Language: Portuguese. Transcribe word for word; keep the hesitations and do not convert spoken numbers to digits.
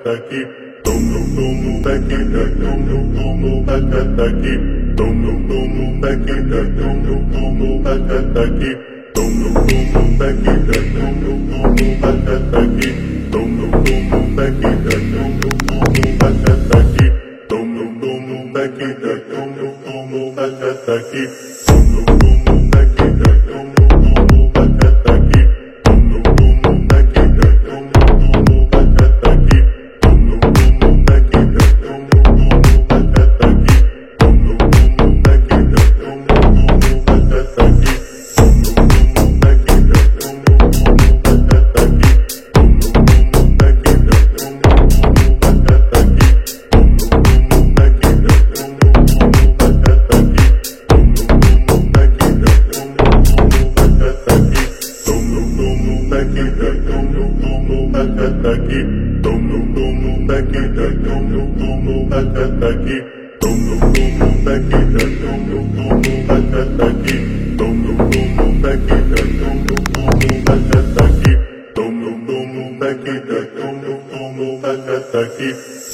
aqui, tom no tom no back da tom no tom no batata aqui, tom no tom no back da tom no tom no batata aqui, tom no tom no back da tom no tom no batata aqui, tom no tom no back da tom no tom no batata aqui, tom no tom no back da tom no tom no batata aqui, tom no tom no back da tom no tom no batata aqui, tom no tom no back da tom no tom no batata aqui, tom no tom no back da tom no tom no batata aqui, tom no tom no back da tom no tom no batata aqui, tom no tom no back da tom no tom no batata aqui, tom no tom no back da tom no tom no batata aqui, tom no tom no back da tom no tom no batata aqui, tom no tom no back da tom no tom no batata aqui, tom no tom no back da tom no tom no batata aqui, tom no tom no back da tom no tom no batata aqui, tom no tom no back da tom no tom no batata aqui, tom no tom no back da tom no tom no batata aqui, tom no tom no back da tom no tom no batata aqui.